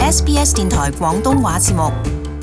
SBS 電台廣東話節目。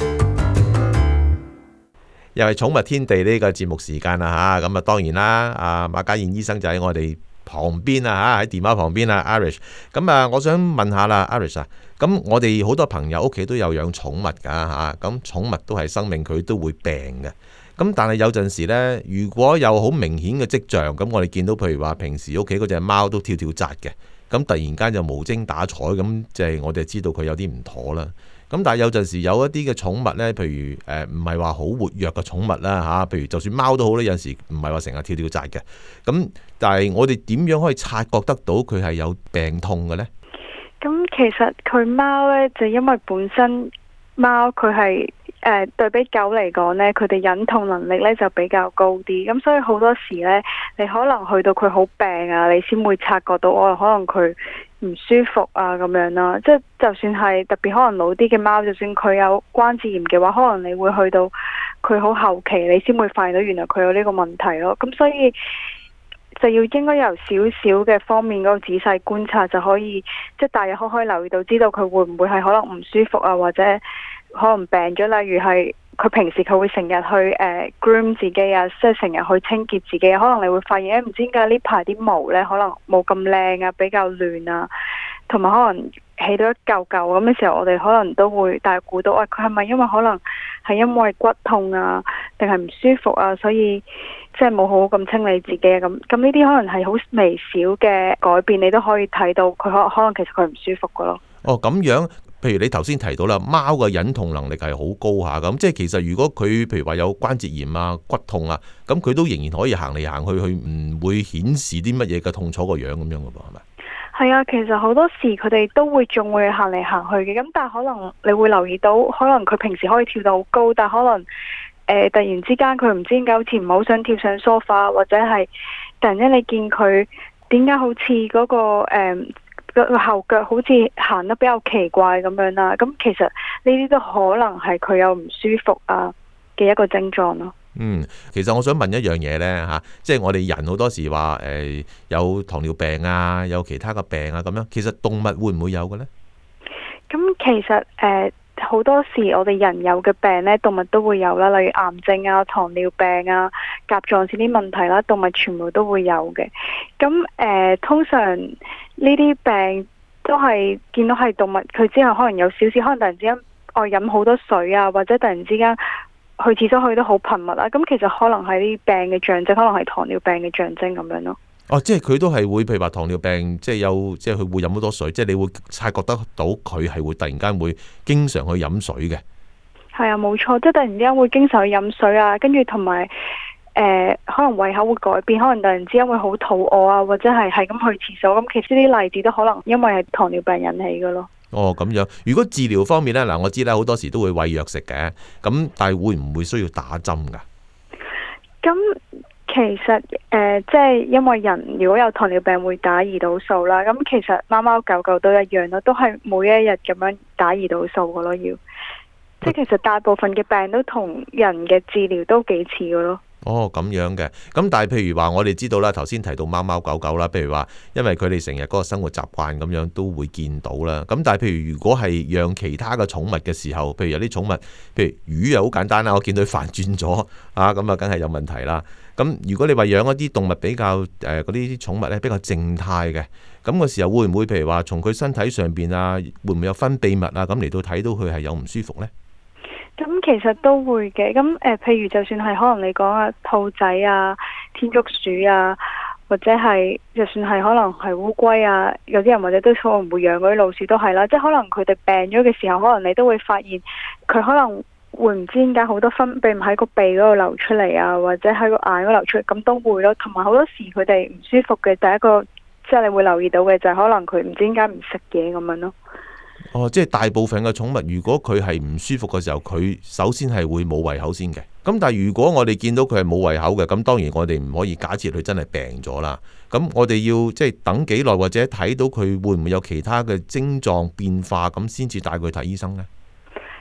又係寵物天地呢個節目時間啦嚇，咁當然啦，阿馬嘉燕醫生就喺我哋旁邊啦嚇，喺電話旁邊啊 Irish。咁我想問下啦 Irish 啊，咁我哋好多朋友屋企都有養寵物㗎嚇，咁寵物都係生命，佢都會病嘅。咁但係有陣時呢，如果有好明顯嘅跡象，咁我哋見到譬如話平時屋企嗰隻貓都跳跳紮嘅，咁突然間就無精打采，咁即係我哋知道佢有啲唔妥啦。咁但係有陣時有一啲嘅寵物呢，譬如唔係話好活躍嘅寵物啦嚇，譬如就算貓都好咧，有陣時唔係話成日跳跳紮嘅。咁但係我哋點樣可以察覺得到佢係有病痛嘅呢？ 咁其實佢貓呢，就因為本身貓佢係對比狗嚟講呢，佢哋忍痛能力呢就比較高啲。咁所以好多時呢，你可能去到佢好病啊，你先會察覺到可能佢唔舒服啊咁樣啦，即係就算係特別可能老啲嘅貓，就算佢有關節炎嘅話，可能你會去到佢好後期，你先會發現到原來佢有呢個問題咯。咁所以就要應該由少少嘅方面嗰個仔細觀察，就可以即係大約可以留意到，知道佢會唔會係可能唔舒服啊，或者可能病咗，例如係佢平時佢會成日去groom 自己啊，即係成日去清潔自己，可能你會發現唔知點解呢排啲毛呢可能冇咁靚啊，比較亂啊，同埋可能起到一嚿嚿咁嘅時候，我哋可能都會大估到佢係咪因為可能係因為骨痛啊，定係唔舒服啊，所以即係冇好好咁清理自己啊，咁呢啲可能係好微小嘅改變，你都可以睇到佢可能其實佢唔舒服噶咯。 哦，咁樣。譬如你頭先提到啦，貓嘅忍痛能力係好高下，咁即係其實如果佢譬如話有關節炎啊、骨痛啊，咁佢都仍然可以行嚟行去，佢唔會顯示啲乜嘢嘅痛楚個樣咁樣噶噃，係咪？係啊，其實好多時佢哋都會仲會行嚟行去嘅，咁但係可能你會留意到，可能佢平時可以跳到好高，但係可能突然之間佢唔知點解好似唔係好想跳上梳化，或者係突然間你見佢點解好似嗰個個後腳好似行得比較奇怪咁樣啦，咁其實呢啲都可能係佢有唔舒服啊嘅一個症狀咯。 其實我想問一樣嘢呢，嚇，即係我哋人好多時話有糖尿病啊，有其他嘅病啊咁樣，其實動物會唔會有嘅呢？ 咁其實好多時我哋人有嘅病呢，動物都會有啦，例如癌症啊、糖尿病啊、甲狀腺啲問題啦，動物全部都會有嘅。咁通常呢啲病都係見到係動物，佢之後可能有少少，可能突然之間飲好多水啊，或者突然之間去廁所去得好頻密啊，咁其實可能係啲病嘅象徵，可能係糖尿病嘅象徵咁樣咯。 哦，即係佢都係會，譬如話糖尿病，即係佢會飲好多水，即係你會察覺得到佢係會突然間會經常去飲水嘅。 係啊，冇錯，即係突然之間會經常去飲水啊，跟住同埋可能胃口會改變，可能突然之間會好肚餓啊，或者係咁去廁所，咁其實呢啲例子都可能因為係糖尿病引起嘅咯。 哦，咁樣。如果治療方面呢，嗱，我知咧好多時都會餵藥食嘅，咁但係會唔會需要打針噶？ 咁其實即係因為人如果有糖尿病會打胰島素啦，咁其實貓貓狗狗都一樣咯，都係每一日咁樣打胰島素嘅咯，要即係其實大部分嘅病都同人嘅治療都幾似嘅咯。 哦，咁樣嘅。咁但係譬如話我哋知道啦，頭先提到貓貓狗狗啦，譬如話因為佢哋成日嗰個生活習慣咁樣都會見到啦。咁但係譬如如果係養其他嘅寵物嘅時候，譬如有啲寵物，譬如魚又好簡單啦，我見到佢反轉咗啊，咁啊梗係有問題啦。咁如果你話養一啲動物比較嗰啲寵物咧比較靜態嘅，咁個時候會唔會譬如話從佢身體上邊啊，會唔會有分泌物啊，咁嚟到睇到佢係有唔舒服呢？ 咁其實都會嘅，咁譬如就算係可能你講啊兔仔啊、天竺鼠啊，或者係就算係可能係烏龜啊，有啲人或者都可能會養嗰啲老鼠都係啦，即係可能佢哋病咗嘅時候，可能你都會發現佢可能會唔知點解好多分泌物喺個鼻嗰度流出嚟啊，或者喺個眼嗰度流出嚟，咁都會咯。同埋好多時佢哋唔舒服嘅第一個，即係你會留意到嘅就係可能佢唔知點解唔食嘢咁樣咯。 哦，即係大部分嘅寵物，如果佢係唔舒服嘅時候，佢首先係會冇胃口先嘅。咁但係如果我哋見到佢係冇胃口嘅，咁當然我哋唔可以假設佢真係病咗啦。咁我哋要即係等幾耐，或者睇到佢會唔會有其他嘅症狀變化，咁先至帶佢睇醫生呢？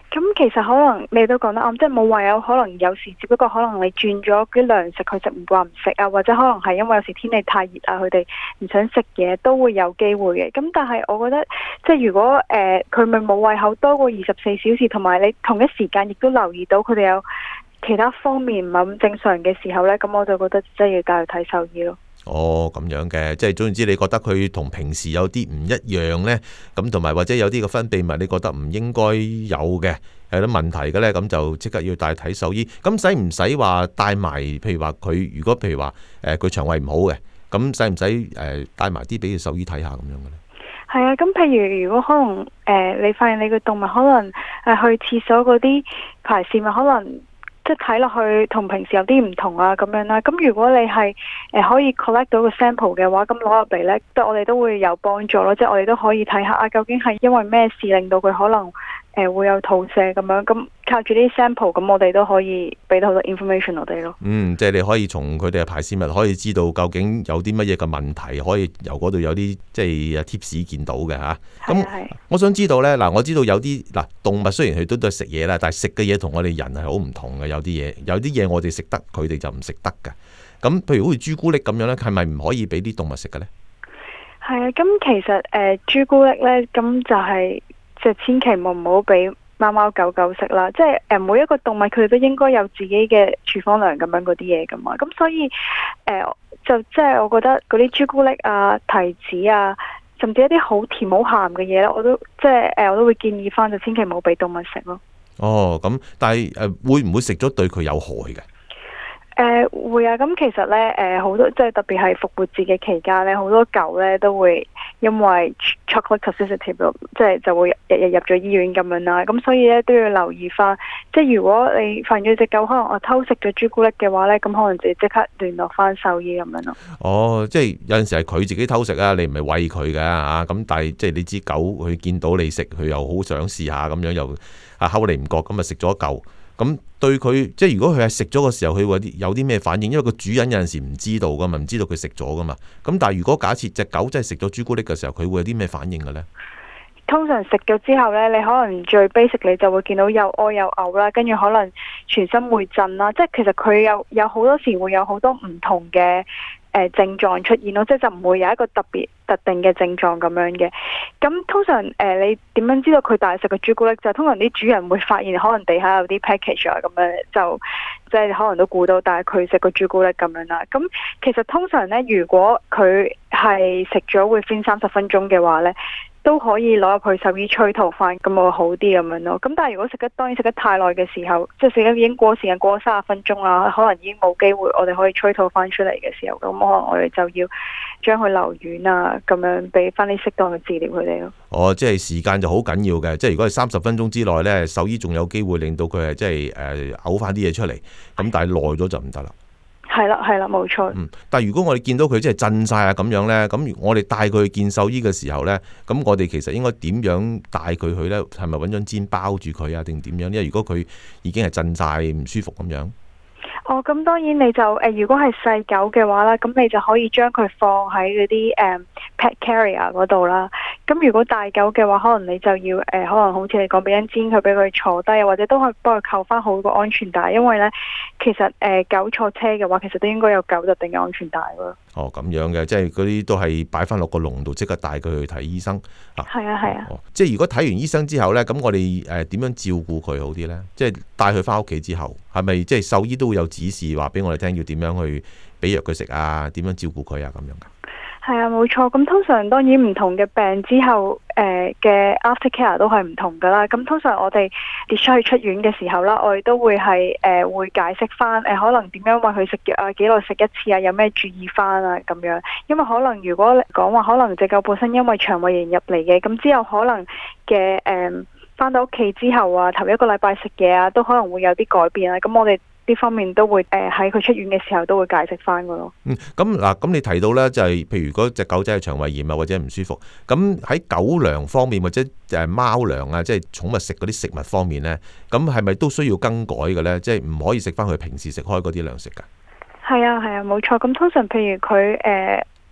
咁其實可能你都講得啱，即係冇話有可能有時，只不過可能你轉咗啲糧食，佢食唔慣唔食啊，或者可能係因為有時天氣太熱啊，佢哋唔想食嘢，都會有機會嘅。咁但係我覺得，即係如果佢咪冇胃口多過24小時，同埋你同一時間亦都留意到佢哋有其他方面唔係咁正常嘅時候呢，咁我就覺得真係要帶去睇獸醫咯。 哦，咁樣嘅，即係總言之，你覺得佢同平時有啲唔一樣呢？咁同埋或者有啲個分泌物，你覺得唔應該有嘅，有啲問題嘅呢，咁就即刻要帶睇獸醫。咁使唔使話帶埋？譬如話佢如果譬如話佢腸胃唔好嘅，咁使唔使帶埋啲俾佢獸醫睇下咁樣嘅呢？ 係啊，咁譬如如果可能你發現你個動物可能去廁所嗰啲排泄物可能，即係睇落去同平時有啲唔同啊咁樣啦。咁如果你係可以 collect 到個 sample 嘅話，咁攞入嚟呢，對我哋都會有幫助咯。即係我哋都可以睇下啊，究竟係因為咩事令到佢可能會有肚瀉咁樣。咁靠住啲 sample，咁我哋都可以俾到好多 information 我哋咯。 即係你可以從佢哋嘅排泄物可以知道究竟有啲乜嘢嘅問題，可以由嗰度有啲即係 tips 見到嘅嚇。咁我想知道呢，嗱，我知道有啲動物雖然佢都係食嘢啦，但係食嘅嘢同我哋人係好唔同嘅。有啲嘢我哋食得，佢哋就唔食得㗎。咁譬如好似朱古力咁樣呢，係咪唔可以俾啲動物食嘅呢？ 係啊，咁其實朱古力呢，咁就係即係千祈唔好俾貓貓狗狗食啦。即係每一個動物佢哋都應該有自己嘅處方糧咁樣嗰啲嘢噶嘛。咁所以就即係我覺得嗰啲朱古力啊、提子啊，甚至一啲好甜好鹹嘅嘢咧，我都會建議翻，就千祈唔好俾動物食咯。 哦，咁但係會唔會食咗對佢有害嘅？ 會啊，咁其實咧，好多即係特別係復活節嘅期間咧，好多狗咧都會因為 chocolate toxicity 即係就會日日入咗醫院咁樣啦。咁所以咧都要留意翻，即係如果你發現咗隻狗可能偷食咗朱古力嘅話咧，咁可能就要即刻聯絡翻獸醫咁樣咯。 哦，即係有陣時係佢自己偷食啊，你唔係餵佢㗎嚇。咁但係即係你知狗佢見到你食，佢又好想試下咁樣，又睺你唔覺咁啊食咗一嚿。咁對佢，即係如果佢係食咗嘅時候，佢會有啲咩反應？因為個主人有陣時唔知道噶嘛，唔知道佢食咗噶嘛。咁但係如果假設隻狗真係食咗朱古力嘅時候，佢會有啲咩反應嘅呢？ 通常食咗之後呢，你可能最 basic 你就會見到又屙又嘔啦，跟住可能全身會震啦。即係其實佢有好多時會有好多唔同嘅症狀出現咯，即係就唔會有一個特定嘅症狀咁樣嘅。咁通常你點樣知道佢大食嘅朱古力？就通常啲主人會發現可能地下有啲 package 啊，咁樣就即係可能都估到，但係佢食個朱古力咁樣啦。咁其實通常呢，如果佢係食咗會先30分鐘嘅話呢，都可以攞入去獸醫催吐翻，咁會好啲咁樣咯。咁但係如果當然食得太耐嘅時候，即係食得已經過時間過咗30分鐘啦，可能已經冇機會我哋可以催吐翻出嚟嘅時候，咁可能我哋就要將佢留院啊，咁樣俾翻啲適當嘅治療佢哋咯。 哦，即係時間就好緊要嘅，即係如果係30分鐘之內呢，獸醫仲有機會令到佢係即係嘔翻啲嘢出嚟，咁但係耐咗就唔得啦。 係啦，冇錯。 但係如果我哋見到佢即係震晒啊咁樣呢，咁我哋帶佢去見獸醫嘅時候呢，咁我哋其實應該點樣帶佢去呢？係咪揾張氈包住佢啊，定點樣？因為如果佢已經係震晒唔舒服咁樣。 哦，咁當然你就如果係細狗嘅話啦，咁你就可以將佢放喺嗰啲pet carrier 嗰度啦。咁如果大狗嘅話，可能你就要可能好似你講俾張氈佢，俾佢坐低啊，或者都可以幫佢扣翻好個安全帶，因為呢，其實狗坐車嘅話，其實都應該有狗特定嘅安全帶咯。 哦，咁樣嘅，即係嗰啲都係擺翻落個籠度，即刻帶佢去睇醫生。 係啊。 即係如果睇完醫生之後呢，咁我哋點樣照顧佢好啲呢？即係帶佢翻屋企之後，係咪即係獸醫都會有指示話俾我哋聽，要點樣去俾藥佢食啊？點樣照顧佢啊？咁樣噶。 係啊，冇錯。咁通常當然唔同嘅病之後，嘅 after care 都係唔同噶啦。咁通常我哋出院嘅時候啦，我哋都會係會解釋翻可能點樣餵佢食藥啊，幾耐食一次啊，有咩注意翻啊咁樣。因為可能如果講話可能隻狗本身因為腸胃炎入嚟嘅，咁之後可能嘅翻到屋企之後啊，頭一個禮拜食嘢啊，都可能會有啲改變啊。咁我哋呢方面都會喺佢出院嘅時候都會解釋翻噶咯。 咁你提到咧就係譬如嗰隻狗仔係腸胃炎啊或者唔舒服，咁喺狗糧方面或者貓糧啊，即係寵物食嗰啲食物方面咧，咁係咪都需要更改嘅咧？即係唔可以食翻佢平時食開嗰啲糧食噶？ 係啊，冇錯。咁通常譬如佢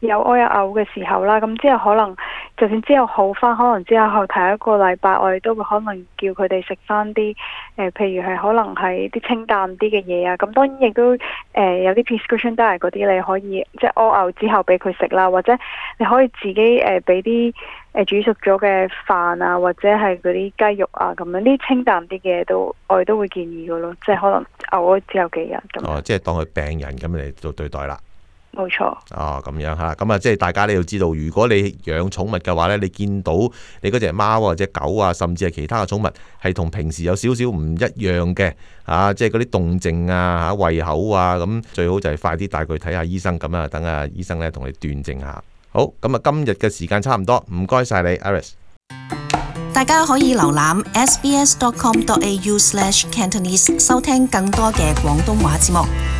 有屙有嘔嘅時候啦，咁之後可能就算之後好翻，可能之後提一個禮拜，我哋都會可能叫佢哋食翻啲譬如係可能係啲清淡啲嘅嘢啊。咁當然亦都有啲 prescription diet 嗰啲，你可以即係屙嘔之後俾佢食啦，或者你可以自己俾啲煮熟咗嘅飯啊，或者係嗰啲雞肉啊咁樣，啲清淡啲嘅嘢我哋都會建議嘅咯，即係可能嘔咗之後幾日咁。 哦，即係當佢病人咁嚟做對待啦。 冇錯。 哦，咁樣嚇，咁啊，即係大家你要知道，如果你養寵物嘅話呢，你見到你嗰隻貓或者狗啊，甚至係其他嘅寵物係同平時有少少唔一樣嘅，即係嗰啲動靜啊、胃口啊，咁最好就係快啲帶佢睇下醫生，咁啊，等啊醫生呢同你斷症下。好，咁啊，今日嘅時間差唔多，唔該晒你 ，Iris。 大家可以瀏覽 sbs.com.au/cantonese 收聽更多嘅廣東話節目。